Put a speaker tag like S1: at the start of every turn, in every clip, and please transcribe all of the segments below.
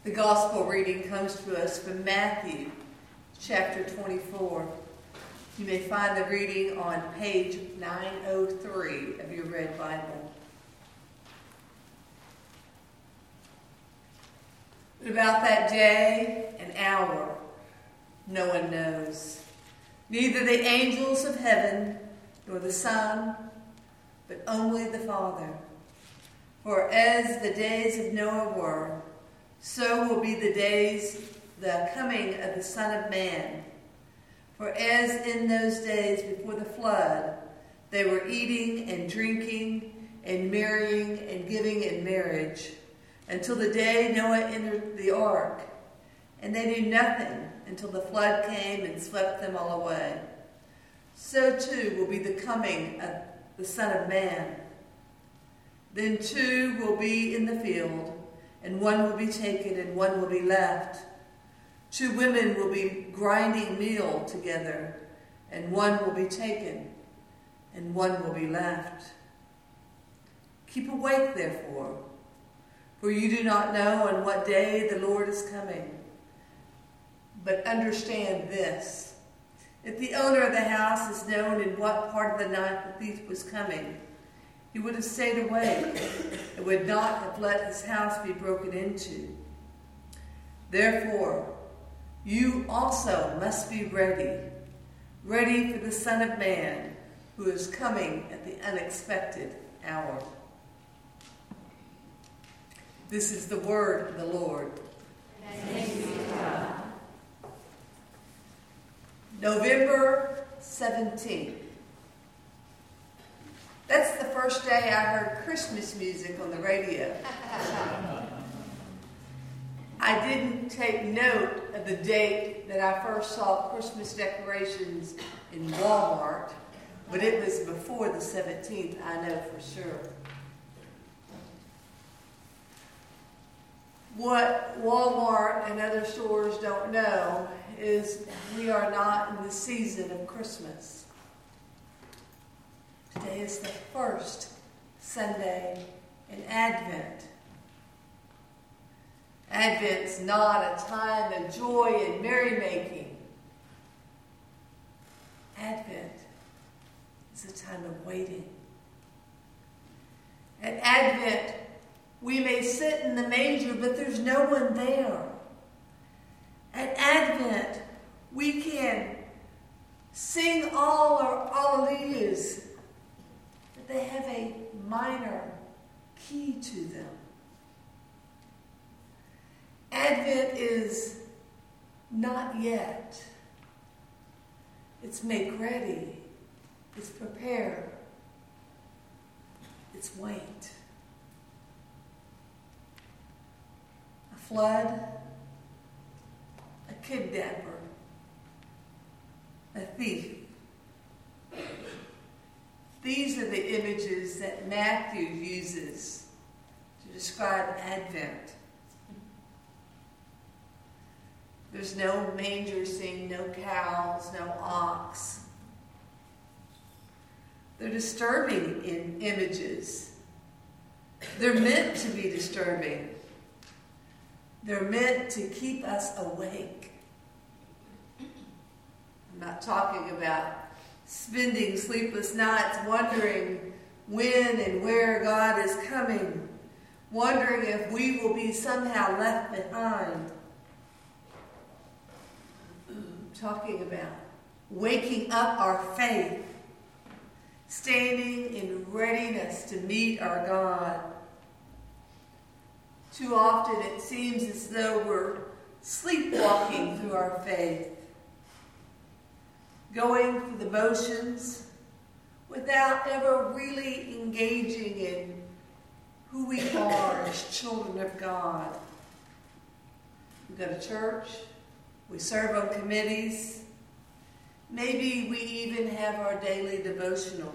S1: The gospel reading comes to us from Matthew chapter 24. You may find the reading on page 903 of your Red Bible. But about that day and hour, no one knows, neither the angels of heaven nor the Son, but only the Father. For as the days of Noah were, so will be the coming of the Son of Man. For as in those days before the flood, they were eating and drinking and marrying and giving in marriage, until the day Noah entered the ark, and they knew nothing until the flood came and swept them all away. So too will be the coming of the Son of Man. Then two will be in the field, and one will be taken and one will be left. Two women will be grinding meal together, and one will be taken and one will be left. Keep awake, therefore, for you do not know on what day the Lord is coming. But understand this: if the owner of the house has known in what part of the night the thief was coming, he would have stayed awake and would not have let his house be broken into. Therefore, you also must be ready for the Son of Man, who is coming at the unexpected hour. This is the word of the Lord.
S2: Thanks be to God.
S1: November 17th. That's the first day I heard Christmas music on the radio. I didn't take note of the date that I first saw Christmas decorations in Walmart, but it was before the 17th, I know for sure. What Walmart and other stores don't know is we are not in the season of Christmas. Today is the first Sunday in Advent. Advent's not a time of joy and merrymaking. Advent is a time of waiting. At Advent, we may sit in the manger, but there's no one there. At Advent, we can sing all our alleluias, but they have a minor key to them. Advent is not yet. It's make ready. It's prepare. It's wait. A flood, a kidnapper, a thief. These are the images that Matthew uses to describe Advent. There's no manger scene, no cows, no ox. They're disturbing in images. They're meant to be disturbing. They're meant to keep us awake. I'm not talking about spending sleepless nights wondering when and where God is coming, wondering if we will be somehow left behind. Talking about waking up our faith, standing in readiness to meet our God. Too often it seems as though we're sleepwalking through our faith, going through the motions without ever really engaging in who we are as children of God. We go to church. We serve on committees. Maybe we even have our daily devotional.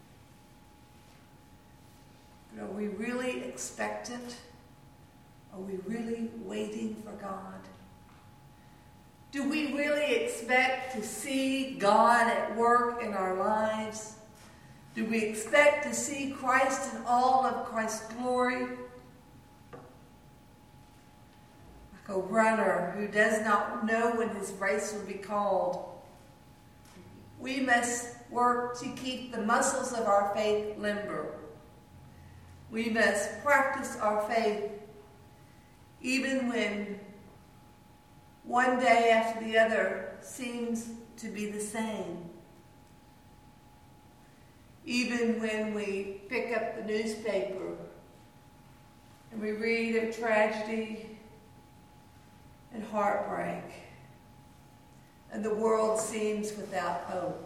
S1: But are we really expectant? Are we really waiting for God? Do we really expect to see God at work in our lives? Do we expect to see Christ in all of Christ's glory? a runner who does not know when his race will be called. We must work to keep the muscles of our faith limber. We must practice our faith even when one day after the other seems to be the same. Even when we pick up the newspaper and we read of tragedy and heartbreak, and the world seems without hope.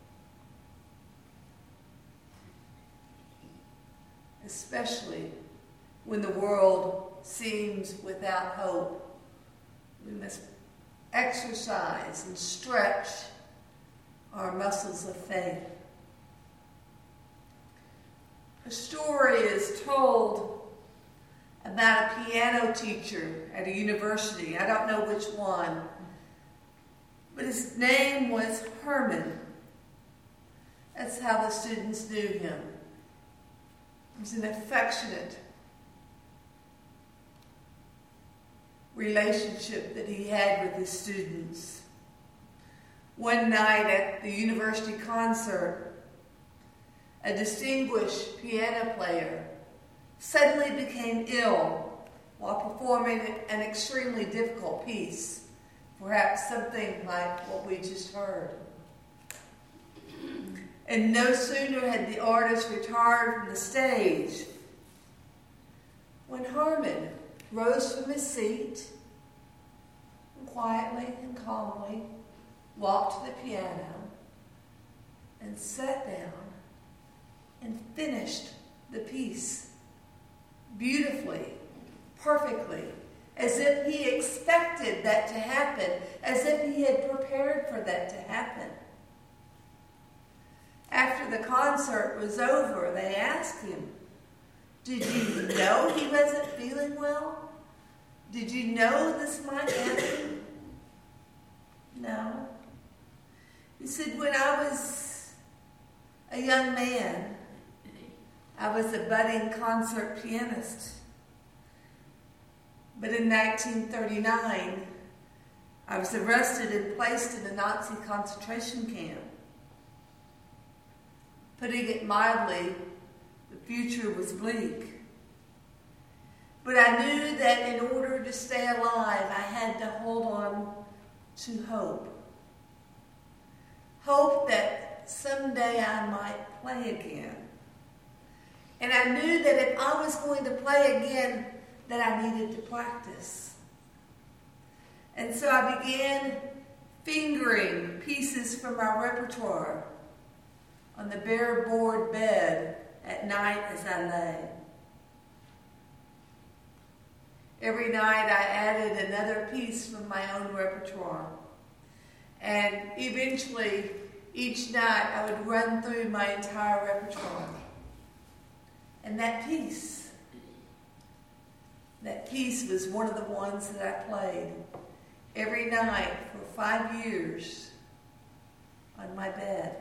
S1: Especially when the world seems without hope, we must exercise and stretch our muscles of faith. A story is told about a piano teacher at a university. I don't know which one, but his name was Herman. That's how the students knew him. It was an affectionate relationship that he had with his students. One night at the university concert, a distinguished piano player suddenly became ill while performing an extremely difficult piece, perhaps something like what we just heard. And no sooner had the artist retired from the stage when Herman rose from his seat and quietly and calmly walked to the piano and sat down and finished the piece beautifully, perfectly, as if he expected that to happen, as if he had prepared for that to happen. After the concert was over, they asked him, "Did you know he wasn't feeling well? Did you know this might happen?" "No." He said, "When I was a young man, I was a budding concert pianist. But in 1939, I was arrested and placed in a Nazi concentration camp. Putting it mildly, the future was bleak. But I knew that in order to stay alive, I had to hold on to hope. Hope that someday I might play again. And I knew that if I was going to play again, that I needed to practice. And so I began fingering pieces from our repertoire on the bare board bed at night as I lay. Every night I added another piece from my own repertoire. And eventually, each night I would run through my entire repertoire. And that piece was one of the ones that I played every night for 5 years on my bed.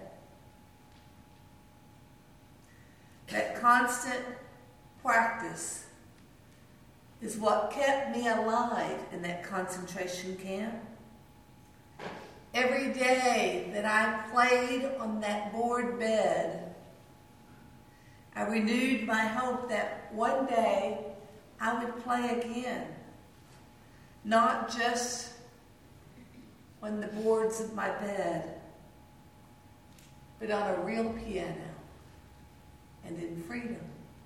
S1: That constant practice is what kept me alive in that concentration camp. Every day that I played on that board bed, I renewed my hope that one day I would play again. Not just on the boards of my bed, but on a real piano and in freedom.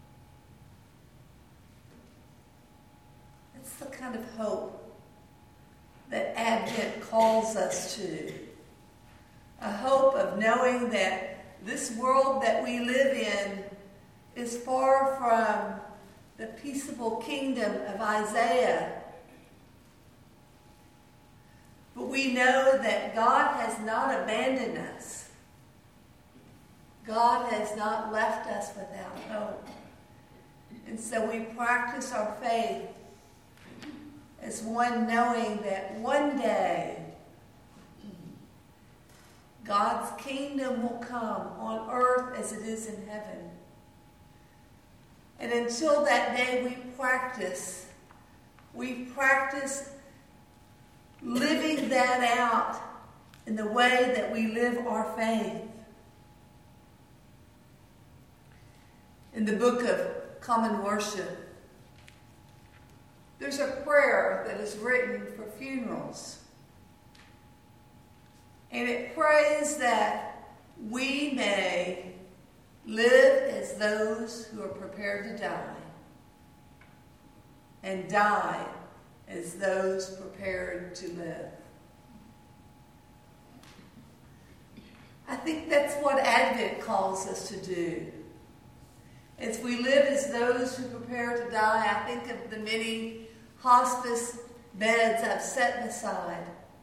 S1: That's the kind of hope that Advent calls us to. A hope of knowing that this world that we live in is far from the peaceable kingdom of Isaiah. But we know that God has not abandoned us. God has not left us without hope. And so we practice our faith as one knowing that one day God's kingdom will come on earth as it is in heaven. And until that day we practice living that out in the way that we live our faith. In the Book of Common Worship, there's a prayer that is written for funerals. And it prays that we may live as those who are prepared to die, and die as those prepared to live. I think that's what Advent calls us to do. As we live as those who prepare to die, I think of the many hospice beds I've set beside.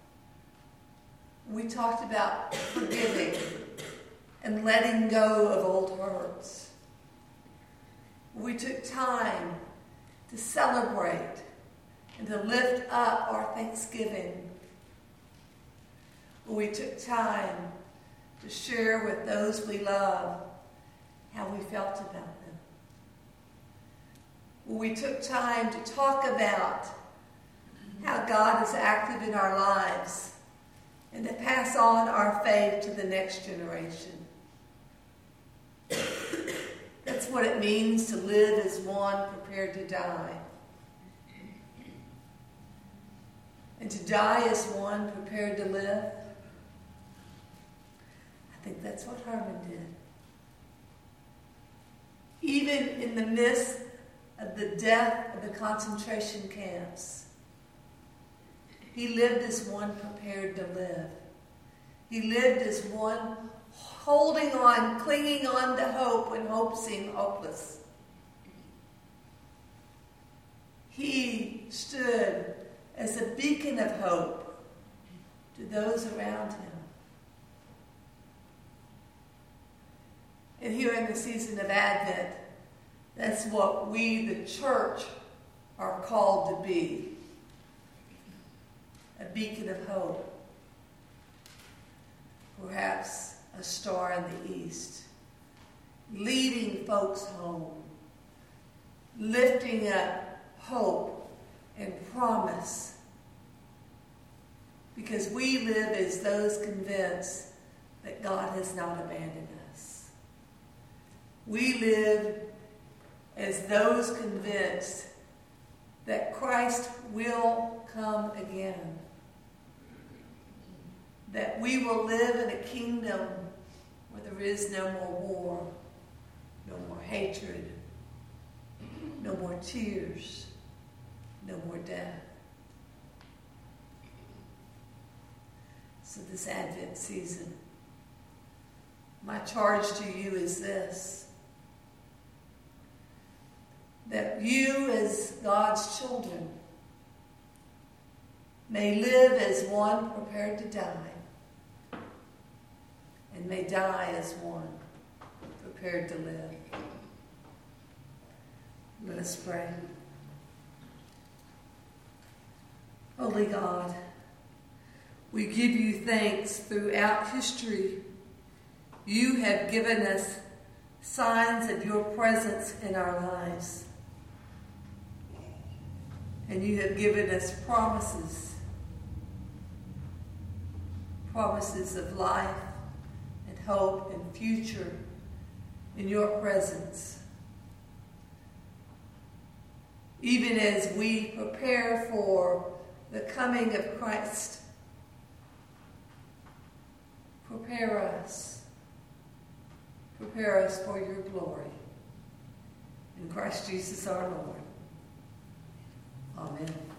S1: We talked about forgiving and letting go of old hurts. We took time to celebrate and to lift up our thanksgiving. We took time to share with those we love how we felt about them. We took time to talk about how God is active in our lives and to pass on our faith to the next generation. That's what it means to live as one prepared to die. And to die as one prepared to live. I think that's what Herman did. Even in the midst of the death of the concentration camps, he lived as one prepared to live. He lived as one holding on, clinging on to hope when hope seemed hopeless. He stood as a beacon of hope to those around him. And here in the season of Advent, that's what we, the church, are called to be. A beacon of hope. Perhaps a star in the east. Leading folks home. Lifting up hope and promise. Because we live as those convinced that God has not abandoned us. We live as those convinced that Christ will come again. That we will live in a kingdom where there is no more war, no more hatred, no more tears, no more death. So this Advent season, my charge to you is this. That you as God's children may live as one prepared to die, and may die as one prepared to live. Let us pray. Holy God, we give you thanks. Throughout history. You have given us signs of your presence in our lives. And you have given us promises of life and hope and future in your presence. Even as we prepare for the coming of Christ, prepare us for your glory. In Christ Jesus our Lord. Amen.